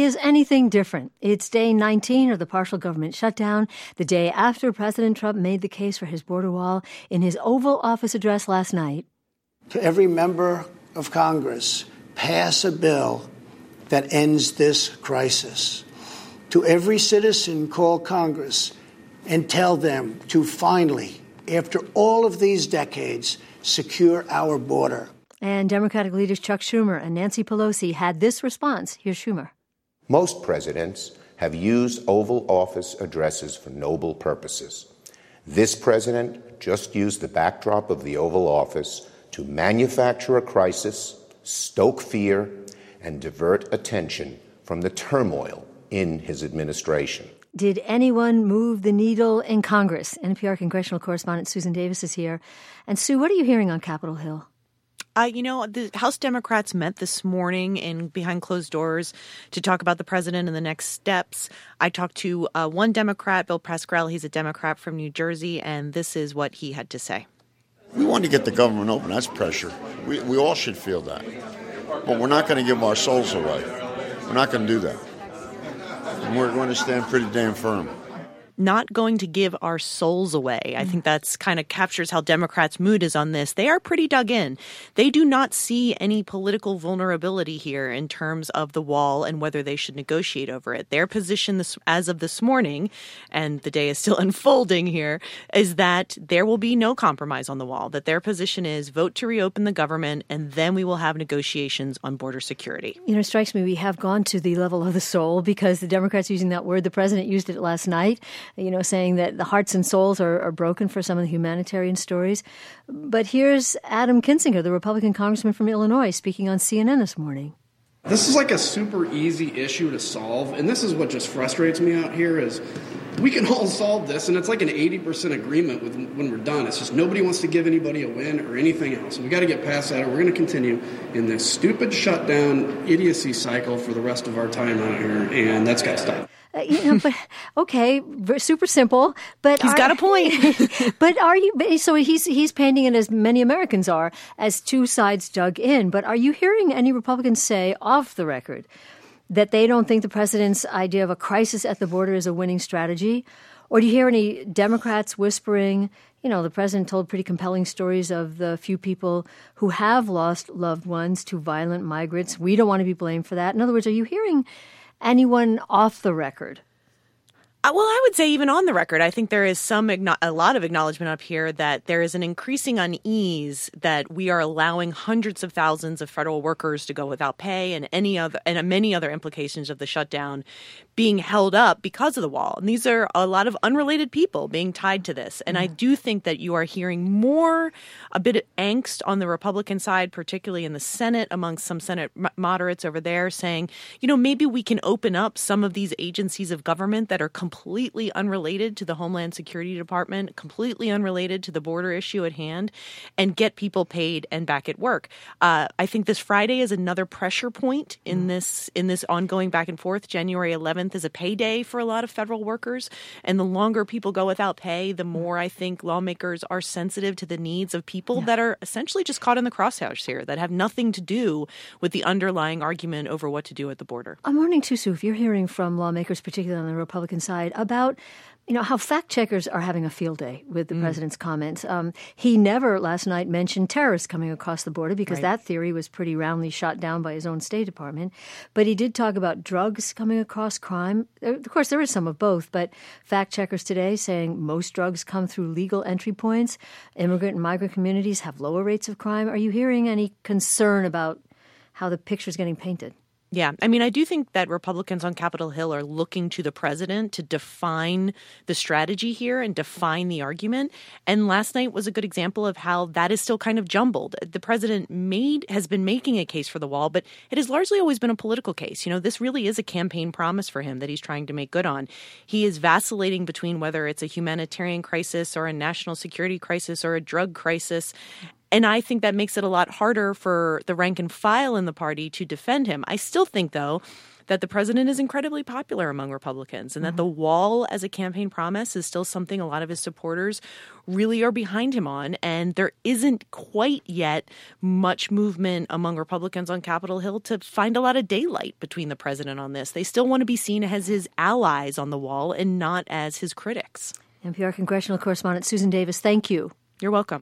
is anything different. It's day 19 of the partial government shutdown, the day after President Trump made the case for his border wall in his Oval Office address last night. To every member of Congress, pass a bill that ends this crisis. To every citizen, call Congress and tell them to finally, after all of these decades, secure our border. And Democratic leaders Chuck Schumer and Nancy Pelosi had this response. Here's Schumer. Most presidents have used Oval Office addresses for noble purposes. This president just used the backdrop of the Oval Office to manufacture a crisis, stoke fear, and divert attention from the turmoil in his administration. Did anyone move the needle in Congress? NPR congressional correspondent Susan Davis is here. And Sue, what are you hearing on Capitol Hill? The House Democrats met this morning behind closed doors to talk about the president and the next steps. I talked to one Democrat, Bill Pascrell. He's a Democrat from New Jersey, and this is what he had to say. We want to get the government open. That's pressure. We all should feel that. But we're not going to give our souls away. We're not going to do that. And we're going to stand pretty damn firm. Not going to give our souls away. I think that's kind of captures how Democrats' mood is on this. They are pretty dug in. They do not see any political vulnerability here in terms of the wall and whether they should negotiate over it. Their position as of this morning, and the day is still unfolding here, is that there will be no compromise on the wall, that their position is vote to reopen the government, and then we will have negotiations on border security. It strikes me we have gone to the level of the soul because the Democrats using that word, the president used it last night, saying that the hearts and souls are broken for some of the humanitarian stories. But here's Adam Kinzinger, the Republican congressman from Illinois, speaking on CNN this morning. This is like a super easy issue to solve, and this is what just frustrates me out here is we can all solve this, and it's like an 80% agreement when we're done. It's just nobody wants to give anybody a win or anything else. We got to get past that, or we're going to continue in this stupid shutdown idiocy cycle for the rest of our time out here, and that's got to stop. But okay, super simple. But he's got a point. But are you? So he's painting it as many Americans are, as two sides dug in. But are you hearing any Republicans say off the record that they don't think the president's idea of a crisis at the border is a winning strategy? Or do you hear any Democrats whispering, the president told pretty compelling stories of the few people who have lost loved ones to violent migrants. We don't want to be blamed for that. In other words, are you hearing anyone off the record? Well, I would say even on the record, I think there is a lot of acknowledgement up here that there is an increasing unease that we are allowing hundreds of thousands of federal workers to go without pay and many other implications of the shutdown being held up because of the wall. And these are a lot of unrelated people being tied to this. And I do think that you are hearing a bit of angst on the Republican side, particularly in the Senate, amongst some Senate moderates over there saying, maybe we can open up some of these agencies of government that are completely unrelated to the Homeland Security Department, completely unrelated to the border issue at hand, and get people paid and back at work. I think this Friday is another pressure point in this ongoing back and forth. January 11th is a payday for a lot of federal workers, and the longer people go without pay, the more I think lawmakers are sensitive to the needs of people that are essentially just caught in the crosshairs here, that have nothing to do with the underlying argument over what to do at the border. I'm wondering too, Sue, if you're hearing from lawmakers, particularly on the Republican side, about how fact checkers are having a field day with the president's comments. He never last night mentioned terrorists coming across the border because that theory was pretty roundly shot down by his own State Department. But he did talk about drugs coming across crime. Of course, there is some of both, but fact checkers today saying most drugs come through legal entry points. Immigrant and migrant communities have lower rates of crime. Are you hearing any concern about how the picture is getting painted? Yeah. I do think that Republicans on Capitol Hill are looking to the president to define the strategy here and define the argument. And last night was a good example of how that is still kind of jumbled. The president has been making a case for the wall, but it has largely always been a political case. This really is a campaign promise for him that he's trying to make good on. He is vacillating between whether it's a humanitarian crisis or a national security crisis or a drug crisis. And I think that makes it a lot harder for the rank and file in the party to defend him. I still think, though, that the president is incredibly popular among Republicans and that the wall as a campaign promise is still something a lot of his supporters really are behind him on. And there isn't quite yet much movement among Republicans on Capitol Hill to find a lot of daylight between the president on this. They still want to be seen as his allies on the wall and not as his critics. NPR congressional correspondent Susan Davis, thank you. You're welcome.